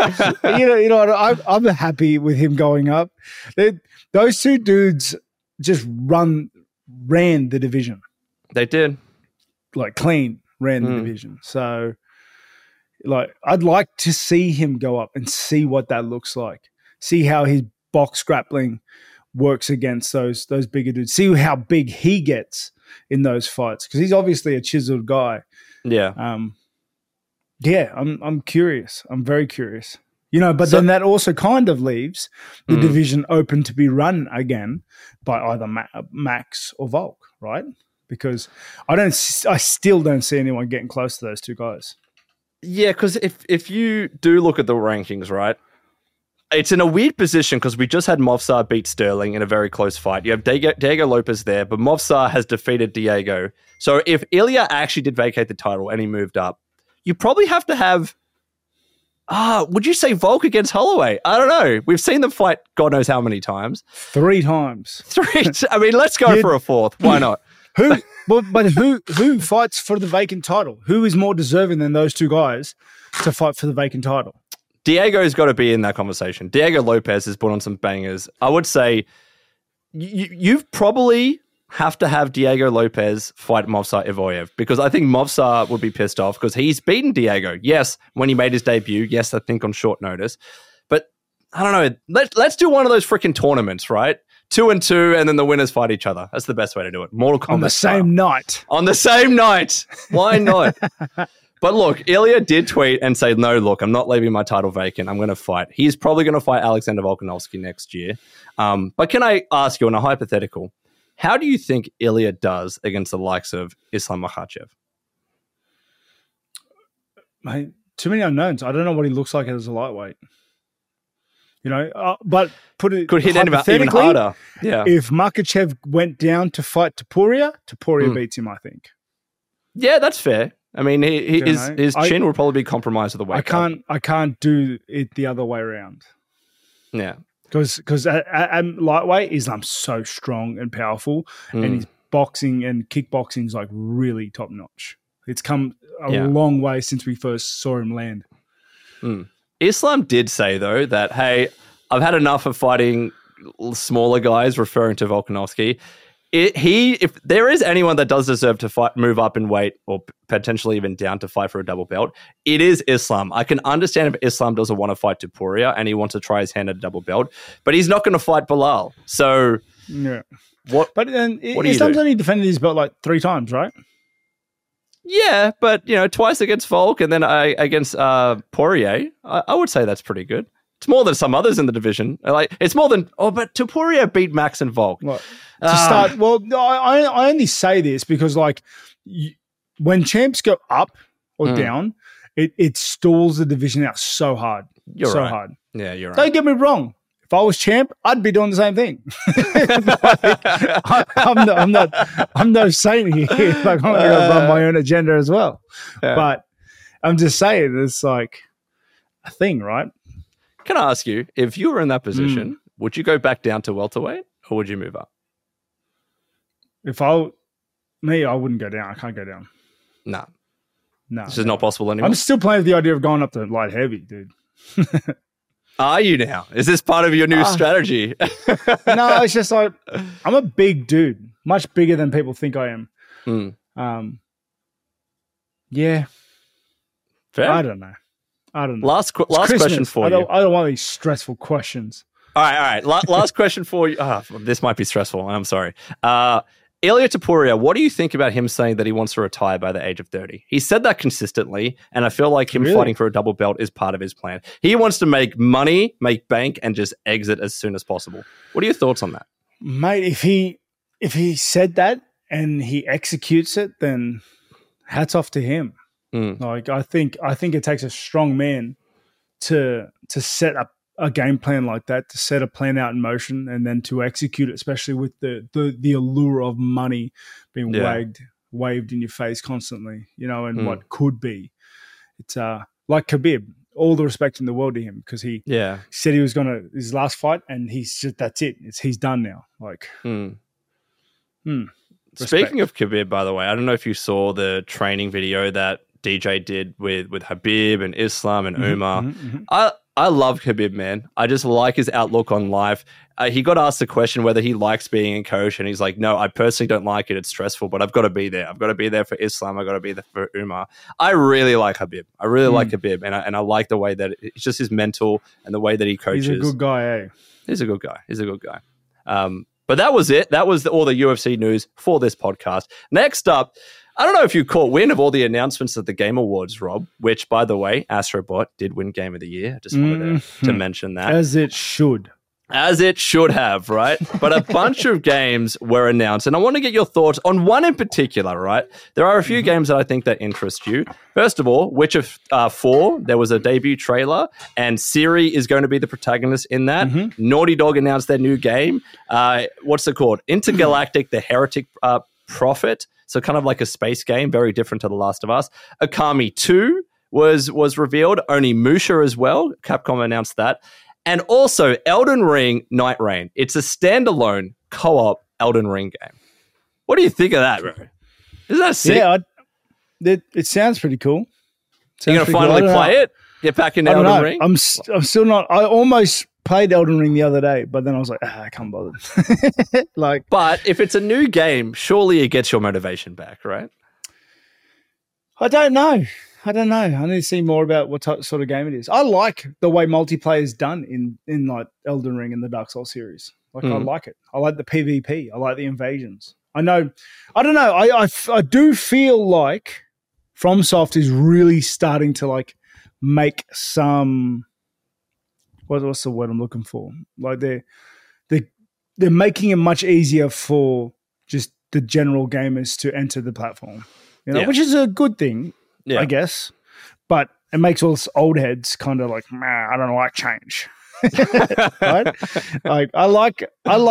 happy with him going up. Those 2 dudes just ran the division.
They did.
Clean ran the division. So I'd like to see him go up and see what that looks like. See how his box grappling works against those bigger dudes. See how big he gets in those fights, because he's obviously a chiseled guy.
Yeah.
I'm curious. I'm very curious. But then that also kind of leaves the division open to be run again by either Max or Volk, right? Because I still don't see anyone getting close to those 2 guys.
Yeah, because if you do look at the rankings, right, it's in a weird position because we just had Movsar beat Sterling in a very close fight. You have Diego Lopez there, but Movsar has defeated Diego. So if Ilia actually did vacate the title and he moved up, you probably have to have, would you say Volk against Holloway? I don't know. We've seen them fight God knows how many times.
3 times.
3. I mean, let's go for a 4th. Why not?
Who fights for the vacant title? Who is more deserving than those 2 guys to fight for the vacant title?
Diego's got to be in that conversation. Diego Lopez has put on some bangers. I would say you've probably have to have Diego Lopez fight Movsar Evloev, because I think Movsar would be pissed off because he's beaten Diego. Yes, when he made his debut. Yes, I think on short notice. But I don't know. Let's do one of those freaking tournaments, right? 2-2, and then the winners fight each other. That's the best way to do it. Mortal Kombat
on the same night.
On the same night. Why not? But look, Ilya did tweet and say, no, look, I'm not leaving my title vacant. I'm going to fight. He's probably going to fight Alexander Volkanovski next year. But can I ask you, in a hypothetical, how do you think Ilya does against the likes of Islam Makhachev?
Mate, too many unknowns. I don't know what he looks like as a lightweight. But could
hit even harder. Yeah.
If Makhachev went down to fight Topuria beats him, I think.
Yeah, that's fair. I mean, his chin will probably be compromised with the weight.
I can't do it the other way around.
Yeah,
because at lightweight, Islam's so strong and powerful, and his boxing and kickboxing is like really top notch. It's come a long way since we first saw him land.
Islam did say though that, hey, I've had enough of fighting smaller guys, referring to Volkanovski. If there is anyone that does deserve to move up in weight or potentially even down to fight for a double belt, it is Islam. I can understand if Islam doesn't want to fight Topuria and he wants to try his hand at a double belt, but he's not going to fight Bilal. So, what?
But Islam's only defended his belt like 3 times, right?
Yeah, but twice against Volk and then against Poirier. I would say that's pretty good. It's more than some others in the division. It's more than but Topuria beat Max and Volk.
I only say this because when champs go up or down, it stalls the division out so hard.
You're right.
Hard.
Yeah, you're right.
Don't get me wrong. If I was champ, I'd be doing the same thing. I'm no saint here. I'm going to run my own agenda as well. Yeah. But I'm just saying, it's like a thing, right?
Can I ask you, if you were in that position, would you go back down to welterweight or would you move up?
I wouldn't go down. I can't go down.
No.
No.
This is not possible anymore.
I'm still playing with the idea of going up to light heavy, dude.
Are you now? Is this part of your new strategy?
No, it's just like, I'm a big dude, much bigger than people think I am. Yeah.
Fair.
I don't know.
Last question for you.
I don't want these stressful questions.
All right. Last question for you. This might be stressful. I'm sorry. Ilya Topuria, what do you think about him saying that he wants to retire by the age of 30? He said that consistently, and I feel like him fighting for a double belt is part of his plan. He wants to make money, make bank, and just exit as soon as possible. What are your thoughts on that?
Mate, if he said that and he executes it, then hats off to him. I think it takes a strong man to set up a game plan like that, to set a plan out in motion and then to execute it, especially with the allure of money being waved in your face constantly, and what could be. It's like Khabib, all the respect in the world to him, because he said he was going to his last fight and that's it. He's done now.
Speaking of Khabib, by the way, I don't know if you saw the training video that DJ did with Khabib and Islam and Umar. I love Khabib, man. I just like his outlook on life. He got asked the question whether he likes being a coach, and he's like, no, I personally don't like it. It's stressful, but I've got to be there. I've got to be there for Islam. I've got to be there for Umar. I really like Khabib. I really like Khabib, and I like the way that it's just his mental and the way that he coaches.
He's a good guy, eh?
He's a good guy. But that was it. That was all the UFC news for this podcast. Next up, I don't know if you caught wind of all the announcements at the Game Awards, Rob, which, by the way, Astrobot did win Game of the Year. I just wanted to mention that.
As it should.
As it should have, right? But a bunch of games were announced, and I want to get your thoughts on one in particular, right? There are a few games that I think that interest you. First of all, Witcher 4, there was a debut trailer, and Ciri is going to be the protagonist in that. Naughty Dog announced their new game. What's it called? Intergalactic, the Heretic Prophet. So kind of like a space game, very different to The Last of Us. Okami 2 was revealed. Onimusha as well. Capcom announced that. And also Elden Ring Night Rain. It's a standalone co-op Elden Ring game. What do you think of that, bro? Is that sick?
Yeah, it sounds pretty cool.
You're going to finally play it? Get back in Elden Ring?
I'm still not. I almost played Elden Ring the other day, but then I was like, I can't bother.
But if it's a new game, surely it gets your motivation back, right?
I don't know. I need to see more about what sort of game it is. I like the way multiplayer is done in like Elden Ring and the Dark Souls series. I like it. I like the PvP. I like the invasions. I don't know. I do feel like FromSoft is really starting to like make some. What's the word I'm looking for? Like they're making it much easier for just the general gamers to enter the platform, which is a good thing, I guess. But it makes all us old heads kind of like, I don't like change, right? Like I liked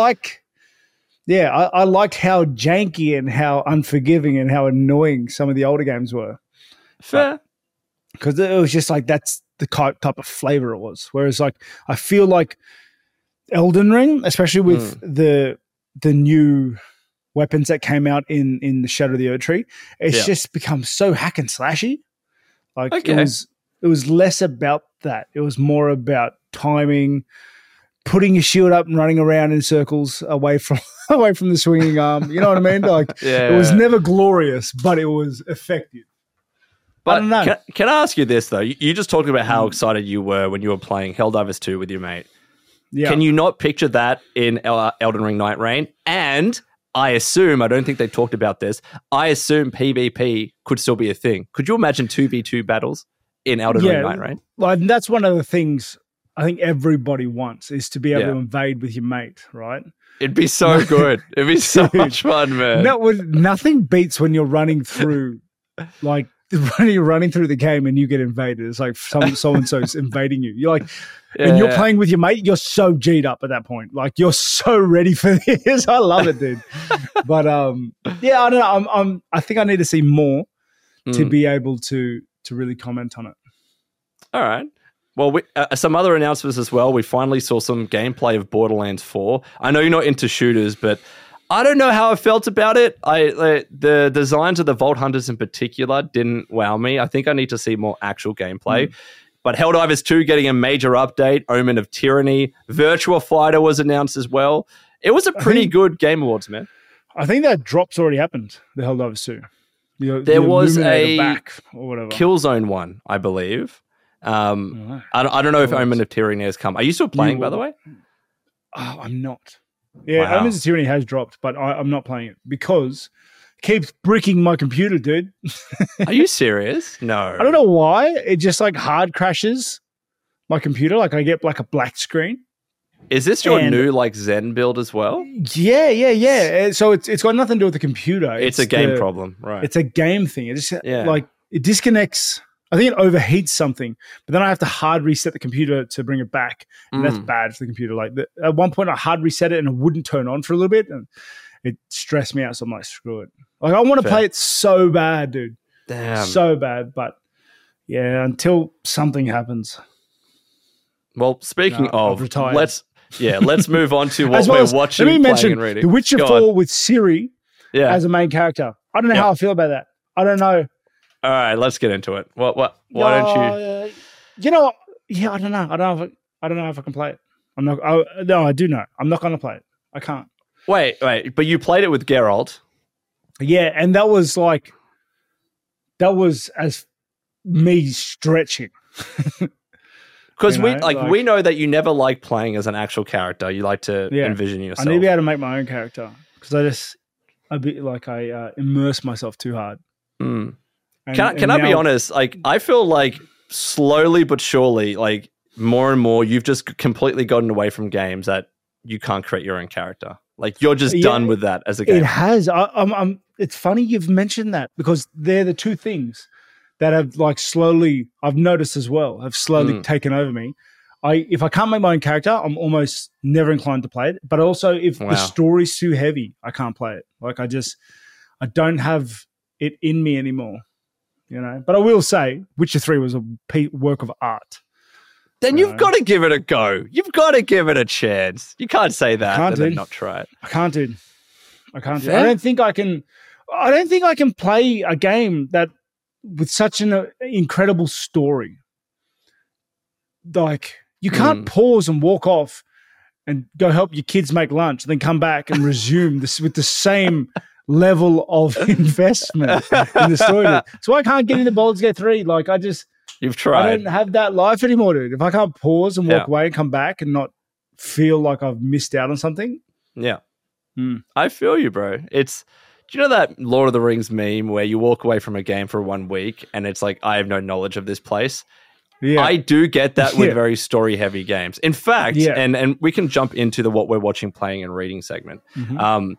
how janky and how unforgiving and how annoying some of the older games were.
Fair,
because it was just like that's the type of flavor it was. Whereas like I feel like Elden Ring, especially with the new weapons that came out in the Shadow of the Erdtree, it's just become so hack and slashy. Like it was less about that. It was more about timing, putting your shield up and running around in circles away from the swinging arm. You know what I mean? Like it was never glorious, but it was effective.
But I don't know. Can I ask you this though? You just talked about how excited you were when you were playing Helldivers 2 with your mate. Yeah. Can you not picture that in Elden Ring Night Rain? And I assume, I don't think they talked about this, I assume PvP could still be a thing. Could you imagine 2v2 battles in Elden Ring Night Rain?
Well, that's one of the things I think everybody wants is to be able to invade with your mate, right?
It'd be so good. It'd be so much fun, man.
Nothing beats when you're running through, like, running through the game and you get invaded. It's like so-and-so's invading you. You're like, when you're playing with your mate, you're so G'd up at that point. Like, you're so ready for this. I love it, dude. But, I don't know. I think I need to see more to be able to really comment on it.
All right. Well, some other announcements as well. We finally saw some gameplay of Borderlands 4. I know you're not into shooters, but I don't know how I felt about it. The designs of the Vault Hunters in particular didn't wow me. I think I need to see more actual gameplay. But Helldivers 2 getting a major update, Omen of Tyranny, Virtua Fighter was announced as well. It was a pretty good Game Awards, man.
I think that drop's already happened, the Helldivers 2.
There was a
back or whatever.
Killzone one, I believe. I don't know if Omen of Tyranny has come. Are you still playing, by the way?
Oh, I'm not. Yeah, Omen of Tyranny has dropped, but I'm not playing it because it keeps bricking my computer, dude.
Are you serious? No.
I don't know why. It just like hard crashes my computer. Like I get like a black screen.
Is this your new like Zen build as well?
Yeah. So it's got nothing to do with the computer.
It's a game problem, right?
It's a game thing. It just like it disconnects. I think it overheats something, but then I have to hard reset the computer to bring it back, and that's bad for the computer. Like at one point, I hard reset it and it wouldn't turn on for a little bit, and it stressed me out. So I'm like, screw it. Like I want to play it so bad, dude.
Damn,
so bad. But yeah, until something happens.
Well, speaking of,
retired.
Let's move on to what we're watching.
Let me mention
and reading.
The Witcher 4 with Ciri as a main character. I don't know how I feel about that. I don't know.
All right, let's get into it. Why don't you?
You know, I don't know. I don't know if I can play it. No, I do know. I'm not going to play it. I can't.
Wait. But you played it with Geralt.
Yeah, and that was as me stretching.
Because we know that you never like playing as an actual character. You like to envision yourself.
I need to be able to make my own character because I immerse myself too hard.
Can I be honest? Like, I feel like slowly but surely, like more and more, you've just completely gotten away from games that you can't create your own character. Like you're just done with that as a game.
It has. It's funny you've mentioned that because they're the two things that have like slowly, I've noticed as well, have slowly taken over me. If I can't make my own character, I'm almost never inclined to play it. But also, if the story's too heavy, I can't play it. Like I don't have it in me anymore. You know, but I will say, Witcher 3 was a work of art.
Then you've got to give it a go. You've got to give it a chance. You can't say that and then not try it.
I can't do. I don't think I can play a game that with such an incredible story. Like you can't pause and walk off and go help your kids make lunch, and then come back and resume this with the same level of investment in the story. So I can't get into Baldur's Gate 3. Like
you've tried.
I don't have that life anymore, dude. If I can't pause and walk away and come back and not feel like I've missed out on something.
Yeah. I feel you, bro. It's Do you know that Lord of the Rings meme where you walk away from a game for 1 week and it's like, I have no knowledge of this place? Yeah. I do get that with very story-heavy games. In fact, and we can jump into the what we're watching, playing, and reading segment. Mm-hmm.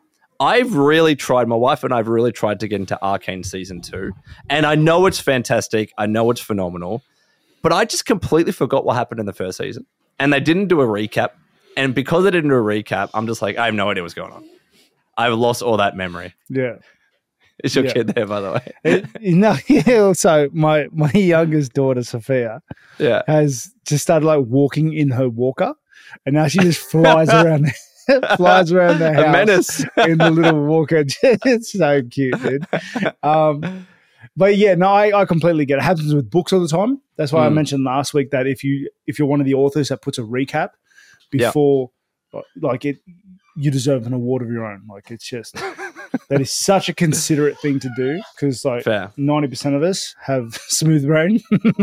My wife and I have really tried to get into Arcane Season 2. And I know it's fantastic. I know it's phenomenal. But I just completely forgot what happened in the first season. And they didn't do a recap. And because they didn't do a recap, I'm just like, I have no idea what's going on. I've lost all that memory.
Yeah.
Is your kid there, by the way?
So my youngest daughter, Sophia, has just started like walking in her walker, and now she just flies around the house
a menace.
In the little walker. It's so cute, dude. But yeah, no, I completely get it. It happens with books all the time. That's why I mentioned last week that if you're one of the authors that puts a recap before, like it. You deserve an award of your own. Like, it's just, that is such a considerate thing to do because, like, 90% of us have smooth brain.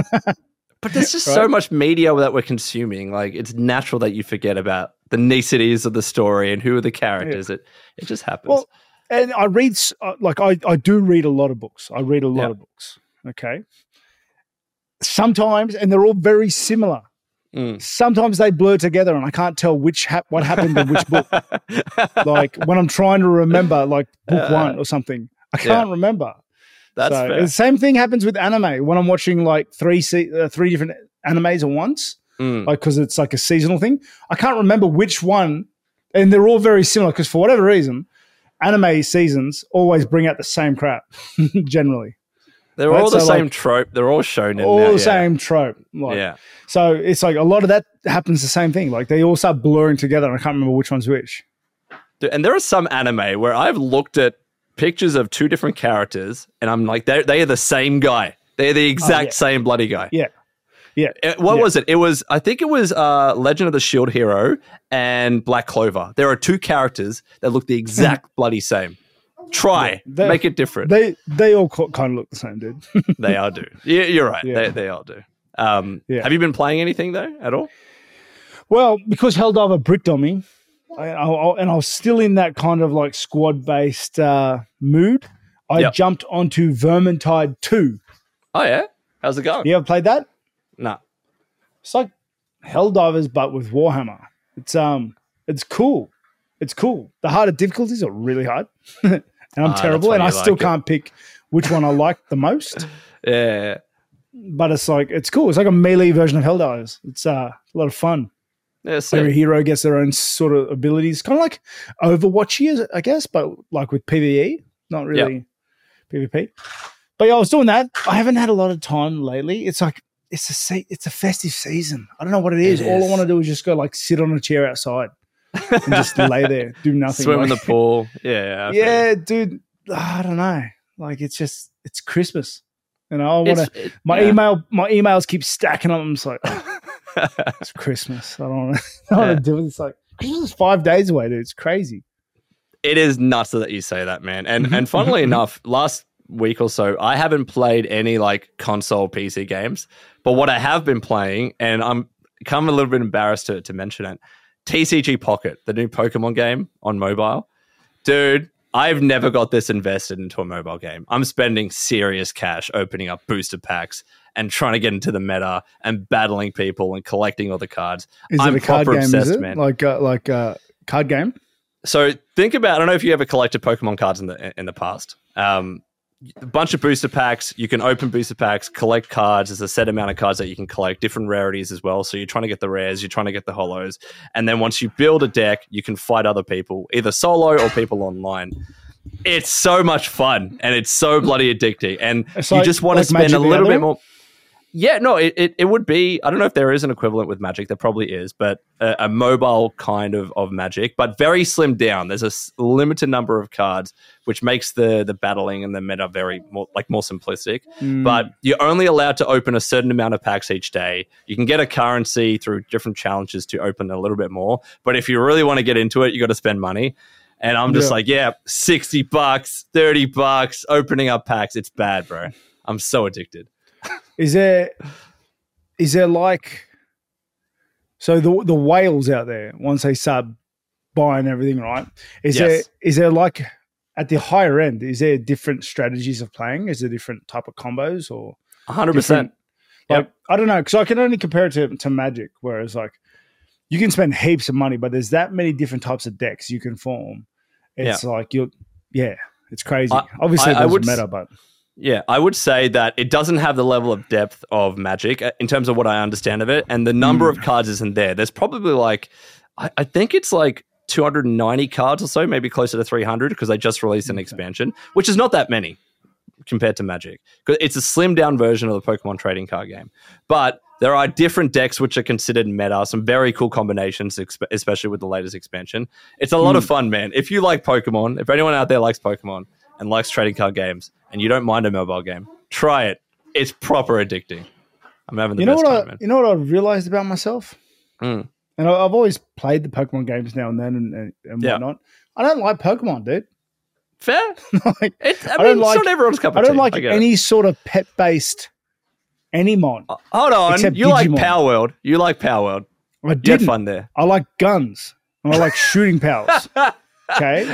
But there's just so much media that we're consuming. Like, it's natural that you forget about the niceties of the story and who are the characters. Yeah. It just happens. Well,
and I read, I do read a lot of books. I read a lot of books, okay? Sometimes, and they're all very similar. Sometimes they blur together and I can't tell what happened in which book. Like when I'm trying to remember like book 1 or something, I can't remember.
That's fair.
The same thing happens with anime when I'm watching like three different animes at once, like because it's like a seasonal thing. I can't remember which one, and they're all very similar because for whatever reason, anime seasons always bring out the same crap generally.
They're all the same trope. They're all shown in
all the same trope. Like, so it's like a lot of that happens the same thing. Like they all start blurring together and I can't remember which one's which.
Dude, and there are some anime where I've looked at pictures of 2 different characters and I'm like, they are the same guy. They're the exact same bloody guy.
Yeah. Yeah.
What was it? I think it was Legend of the Shield Hero and Black Clover. There are 2 characters that look the exact bloody same. Make it different.
They all kind of look the same, dude.
They all do. You're right. Yeah. They all do. Have you been playing anything though at all?
Well, because Helldiver bricked on me, and I was still in that kind of like squad-based mood. I jumped onto Vermintide 2.
Oh yeah, how's it going?
You ever played that?
No.
It's like Helldivers but with Warhammer. It's cool. It's cool. The harder difficulties are really hard. And I'm terrible, and I still can't pick which one I like the most.
Yeah.
But it's cool. It's like a melee version of Helldivers. It's a lot of fun.
Yeah,
every hero gets their own sort of abilities. Kind of like Overwatch, I guess, but like with PvE, not really PvP. But yeah, I was doing that. I haven't had a lot of time lately. It's like it's a festive season. I don't know what it is. All I want to do is just go like sit on a chair outside. And just lay there, do nothing.
Swim in the pool. Yeah.
Yeah, dude. I don't know. Like it's Christmas. And I want to. My emails keep stacking up. I'm just like, it's Christmas. I don't want to do it. It's like Christmas is 5 days away, dude. It's crazy.
It is nuts that you say that, man. And funnily enough, last week or so, I haven't played any like console PC games. But what I have been playing, and I'm kind of a little bit embarrassed to mention it. TCG Pocket, the new Pokemon game on mobile. Dude, I've never got this invested into a mobile game. I'm spending serious cash opening up booster packs and trying to get into the meta and battling people and collecting all the cards.
I'm a card game, obsessed, man. Like a card game?
So think about, I don't know if you ever collected Pokemon cards in the past. A bunch of booster packs. You can open booster packs, collect cards. There's a set amount of cards that you can collect, different rarities as well. So you're trying to get the rares, you're trying to get the holos. And then once you build a deck, you can fight other people, either solo or people online. It's so much fun and it's so bloody addicting. And you just want to spend a little bit more. Yeah, no, it would be, I don't know if there is an equivalent with Magic, there probably is, but a mobile kind of Magic, but very slimmed down. There's a limited number of cards, which makes the battling and the meta more simplistic. But you're only allowed to open a certain amount of packs each day. You can get a currency through different challenges to open a little bit more. But if you really want to get into it, you got to spend money. And I'm just like, $60, $30, opening up packs. It's bad, bro. I'm so addicted.
Is there like, so the whales out there, once they start buying everything, right? Is there like at the higher end, is there different strategies of playing? Is there different type of combos or
100%?
Like, I don't know, because I can only compare it to Magic, whereas like you can spend heaps of money, but there's that many different types of decks you can form. It's like it's crazy. Obviously, there's a meta, but
yeah, I would say that it doesn't have the level of depth of Magic in terms of what I understand of it, and the number of cards isn't there. There's probably like, I think it's like 290 cards or so, maybe closer to 300, because they just released an expansion, which is not that many compared to Magic. It's a slimmed down version of the Pokemon trading card game. But there are different decks which are considered meta, some very cool combinations, especially with the latest expansion. It's a lot of fun, man. If you like Pokemon, if anyone out there likes Pokemon and likes trading card games, and you don't mind a mobile game, try it. It's proper addicting. I'm having the best time, man.
You know what I realized about myself? And I've always played the Pokemon games now and then and whatnot. I don't like Pokemon, dude.
Fair. It's not everyone's cup of tea.
I don't like any sort of pet-based Anymon.
Hold on. You like Power World. You like Power World.
I didn't.
You had fun there.
I like guns. And I like shooting pals. Okay?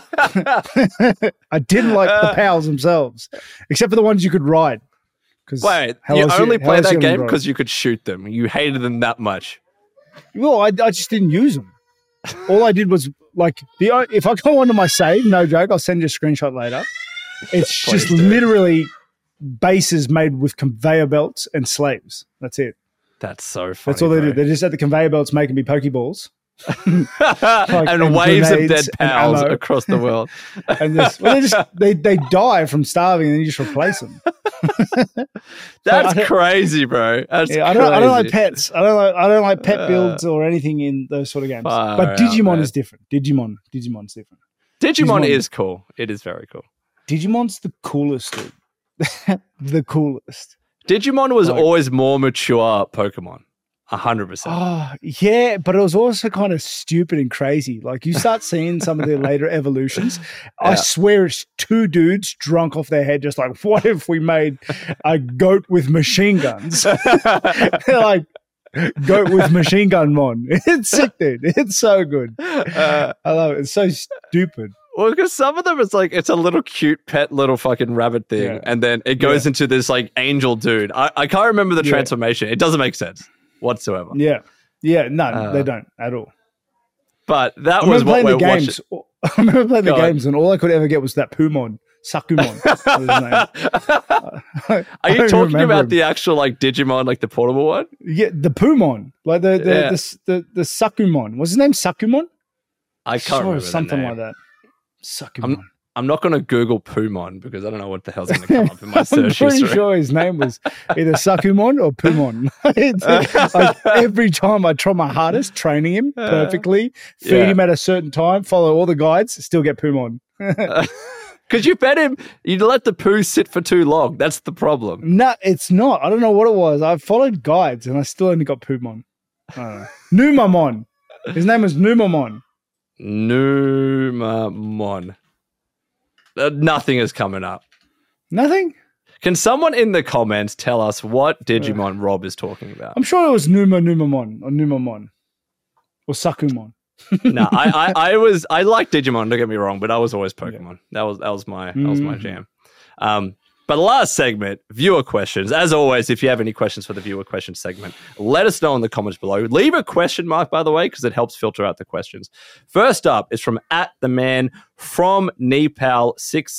I didn't like the pals themselves, except for the ones you could ride.
Wait, you only played that game because you could shoot them. You hated them that much.
Well, I just didn't use them. All I did was, like, if I go onto my save, no joke, I'll send you a screenshot later. It's just literally bases made with conveyor belts and slaves. That's it.
That's so funny.
That's all they do. They're just at the conveyor belts making me Pokeballs.
and waves of dead pals across the world.
And they die from starving and you just replace them.
That's crazy, bro. That's crazy.
I don't like pets. I don't like pet builds or anything in those sort of games. But Digimon is different. Digimon's different.
Digimon is cool. It is very cool.
Digimon's the coolest, dude. The coolest.
Digimon was always more mature Pokemon. 100%.
Oh, yeah, but it was also kind of stupid and crazy. Like, you start seeing some of the later evolutions. I swear it's two dudes drunk off their head, just like, what if we made a goat with machine guns? They're like, goat with machine gun mon. It's sick, dude. It's so good. I love it. It's so stupid.
Well, because some of them, it's a little cute pet little fucking rabbit thing, and then it goes into this like angel dude. I can't remember the transformation. It doesn't make sense whatsoever.
Yeah, no, they don't at all.
But that was what we're watching.
I remember playing the games, and all I could ever get was that Pumon, Sakumon.
Are you talking about the actual like Digimon, like the portable one?
Yeah, the Pumon, like the Sakumon. Was his name Sakumon?
I can't remember
something like that. Sakumon.
I'm not going to Google Pumon because I don't know what the hell's going to come up in my search history.
I'm pretty sure his name was either Sakumon or Pumon. Like, every time I try my hardest, training him perfectly, feed him at a certain time, follow all the guides, still get Pumon.
Because you fed him, you let the poo sit for too long. That's the problem.
No, it's not. I don't know what it was. I followed guides and I still only got Pumon. I don't know. Numamon. His name was Numamon.
Numamon. Nothing is coming up.
Nothing?
Can someone in the comments tell us what Digimon Rob is talking about?
I'm sure it was Numamon or Numamon or Sakumon.
No, I like Digimon, don't get me wrong, but I was always Pokemon. Yeah. That was my jam. But the last segment, viewer questions. As always, if you have any questions for the viewer question segment, let us know in the comments below. Leave a question mark, by the way, because it helps filter out the questions. First up is from @theman from Nepal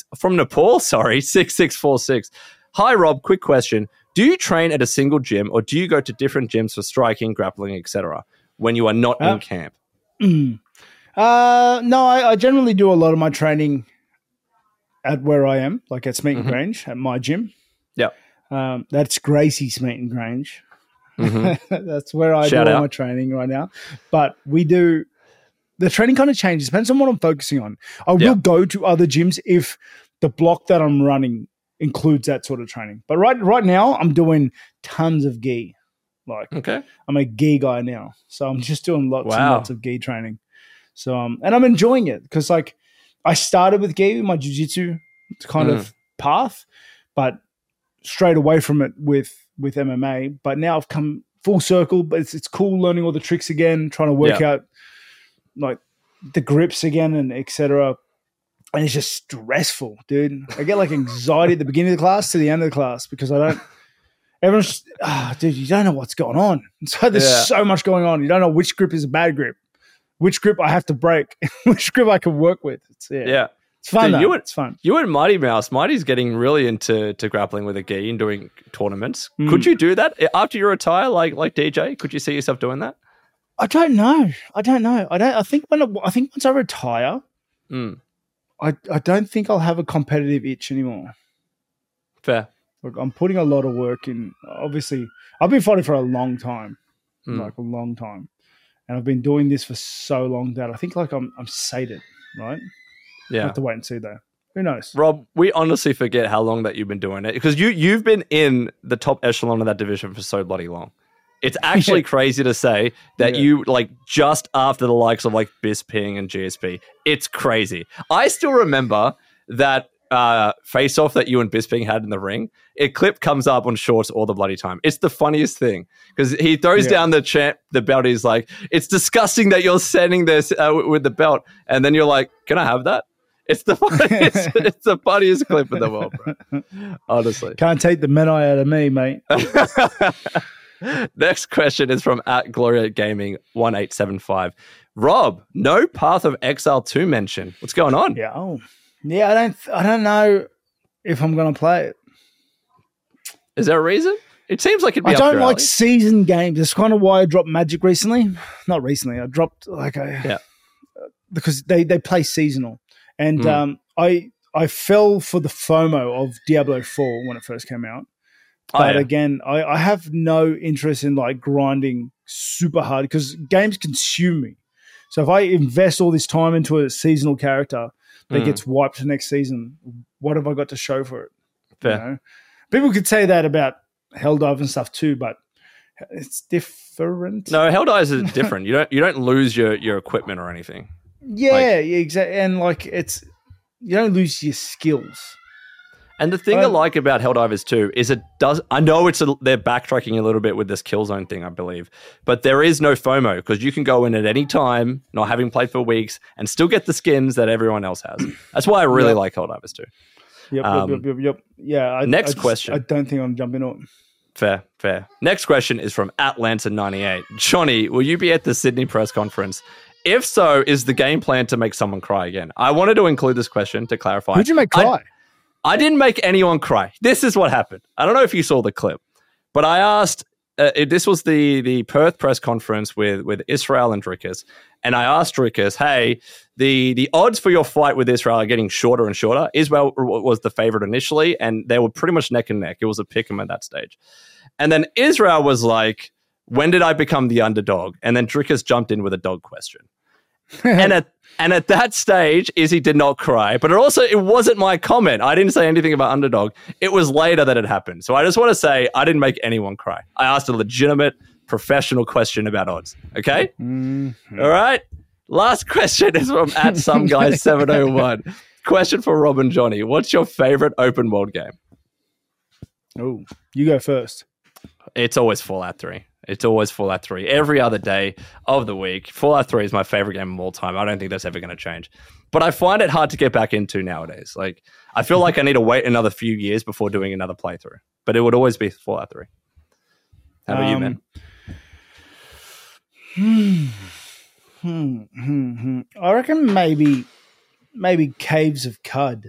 6646. Hi, Rob. Quick question. Do you train at a single gym or do you go to different gyms for striking, grappling, etc. when you are not in camp?
No, I generally do a lot of my training at where I am, like at Smeaton Grange, at my gym.
Yeah.
That's Gracie Smeaton Grange. That's where I do all my training right now. But the training kind of changes. Depends on what I'm focusing on. I will go to other gyms if the block that I'm running includes that sort of training. But right now, I'm doing tons of gi. I'm a gi guy now. So I'm just doing lots and lots of gi training. So, and I'm enjoying it because, like, I started with gi, my jiu-jitsu kind of path, but straight away from it with MMA. But now I've come full circle, but it's cool learning all the tricks again, trying to work out like the grips again and etc. And it's just stressful, dude. I get like anxiety at the beginning of the class to the end of the class because everyone's, dude, you don't know what's going on. So there's so much going on. You don't know which grip is a bad grip, which grip I have to break, which grip I can work with. It's fun, dude, it's fun.
You and Mighty Mouse. Mighty's getting really into grappling with a gi and doing tournaments. Could you do that after you retire, like DJ? Could you see yourself doing that?
I don't know. I think once I retire, I don't think I'll have a competitive itch anymore.
Fair.
Look, I'm putting a lot of work in. Obviously, I've been fighting for a long time, like a long time, and I've been doing this for so long that I think like I'm sated, right? Yeah. I have to wait and see though. Who knows?
Rob, we honestly forget how long that you've been doing it because you've been in the top echelon of that division for so bloody long. It's actually crazy to say that you like just after the likes of like Bisping and GSP. It's crazy. I still remember that face off that you and Bisping had in the ring. A clip comes up on Shorts all the bloody time. It's the funniest thing because he throws down the belt. He's like, "It's disgusting that you're sending this with the belt," and then you're like, "Can I have that?" It's the funniest. It's the funniest clip in the world, bro. Honestly,
can't take the Menai out of me, mate.
Next question is from @GloriaGaming1875. Rob, no Path of Exile 2 mention. What's going on?
Yeah, I don't know if I'm going to play it.
Is there a reason? It seems like it'd be.
I don't like season games. That's kind of why I dropped Magic recently. Not recently. I dropped because they play seasonal, and I fell for the FOMO of Diablo 4 when it first came out. But again, I have no interest in like grinding super hard because games consume me. So if I invest all this time into a seasonal character that gets wiped next season, what have I got to show for it?
Fair.
You know? People could say that about Helldive and stuff too, but it's different.
No, Helldive is different. You don't lose your equipment or anything.
Yeah, exactly. And like you don't lose your skills.
And the thing I like about Helldivers 2 is it does. I know they're backtracking a little bit with this Killzone thing, I believe, but there is no FOMO because you can go in at any time, not having played for weeks, and still get the skins that everyone else has. That's why I really like Helldivers 2.
Yep. Yeah.
Next question.
I don't think I'm jumping on.
Fair. Next question is from @Lancer98. Johnny, will you be at the Sydney press conference? If so, is the game plan to make someone cry again? I wanted to include this question to clarify.
Who'd you make cry?
I didn't make anyone cry. This is what happened. I don't know if you saw the clip, but I asked, this was the Perth press conference with Israel and Drickus, and I asked Drickus, hey, the odds for your fight with Israel are getting shorter and shorter. Israel was the favorite initially, and they were pretty much neck and neck. It was a pick 'em at that stage. And then Israel was like, when did I become the underdog? And then Drickus jumped in with a dog question. And at that stage, Izzy did not cry. But it wasn't my comment. I didn't say anything about underdog. It was later that it happened. So I just want to say I didn't make anyone cry. I asked a legitimate, professional question about odds. Okay? Mm-hmm. All right? Last question is from @SomeGuy701. Question for Rob and Johnny. What's your favorite open world game?
Oh, you go first.
It's always Fallout 3. Every other day of the week. Fallout 3 is my favorite game of all time. I don't think that's ever going to change. But I find it hard to get back into nowadays. Like, I feel like I need to wait another few years before doing another playthrough. But it would always be Fallout 3. How about you,
man? I reckon maybe Caves of Cud.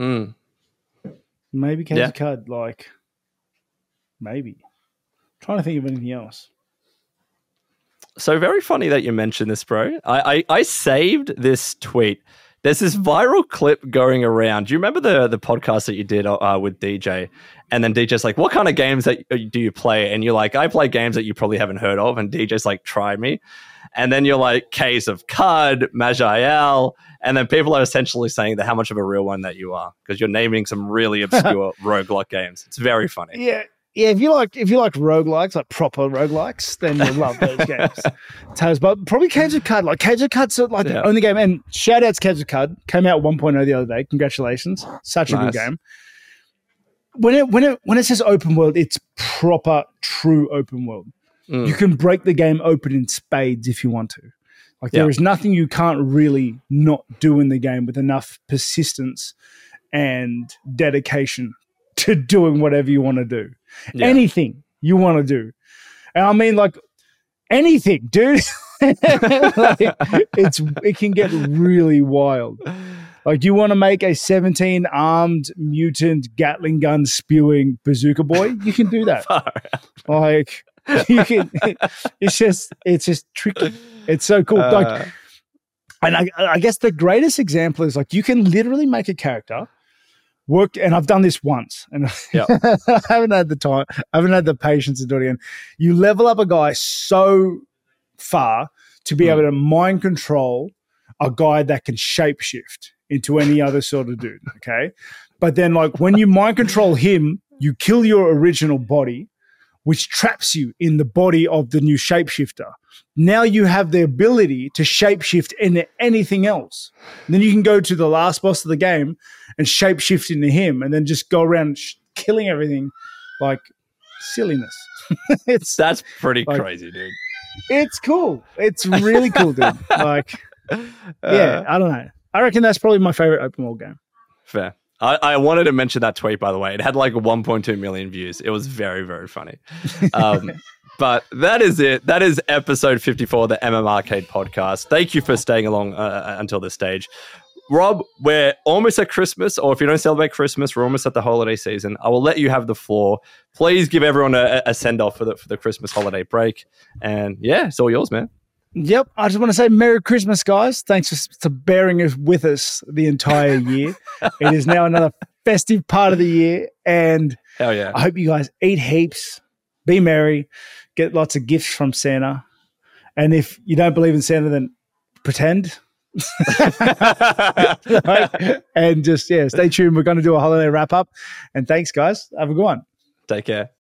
Maybe Caves of Cud. Like, maybe. Trying to think of anything else.
So very funny that you mentioned this, bro. I saved this tweet. There's this viral clip going around. Do you remember the podcast that you did with DJ? And then DJ's like, what kind of games do you play? And you're like, I play games that you probably haven't heard of. And DJ's like, try me. And then you're like, Caves of Cud, Maj'Al. And then people are essentially saying that how much of a real one that you are because you're naming some really obscure roguelike games. It's very funny.
Yeah. Yeah, if you like roguelikes, like proper roguelikes, then you'll love those games. But probably Caves of Cud. Like Caves of Cud's the only game. And shout out to Caves of Cud. Came out 1.0 the other day. Congratulations. Such a good game. When it says open world, it's proper, true open world. You can break the game open in spades if you want to. Like there is nothing you can't really not do in the game with enough persistence and dedication to doing whatever you want to do. Yeah. Anything you want to do. And I mean, like, anything, dude. Like, it can get really wild. Like, you want to make a 17-armed mutant Gatling gun spewing bazooka boy? You can do that. Like, you can. It's just tricky. It's so cool. Like, and I guess the greatest example is, like, you can literally make a character work, and I've done this once, and I haven't had the time, I haven't had the patience to do it again. You level up a guy so far to be able to mind control a guy that can shapeshift into any other sort of dude, okay? But then, like, when you mind control him, you kill your original body, which traps you in the body of the new shapeshifter. Now you have the ability to shapeshift into anything else. And then you can go to the last boss of the game and shapeshift into him, and then just go around killing everything like silliness.
That's pretty crazy, dude.
It's cool. It's really cool, dude. Like, yeah, I don't know. I reckon that's probably my favorite open world game.
Fair. I wanted to mention that tweet, by the way. It had like 1.2 million views. It was very, very funny. But that is it. That is episode 54 of the MM Arcade podcast. Thank you for staying along until this stage. Rob, we're almost at Christmas, or if you don't celebrate Christmas, we're almost at the holiday season. I will let you have the floor. Please give everyone a send-off for the Christmas holiday break. And yeah, it's all yours, man.
Yep. I just want to say Merry Christmas, guys. Thanks for bearing with us the entire year. It is now another festive part of the year. And
hell yeah.
I hope you guys eat heaps, be merry, get lots of gifts from Santa. And if you don't believe in Santa, then pretend. And just, stay tuned. We're going to do a holiday wrap-up. And thanks, guys. Have a good one.
Take care.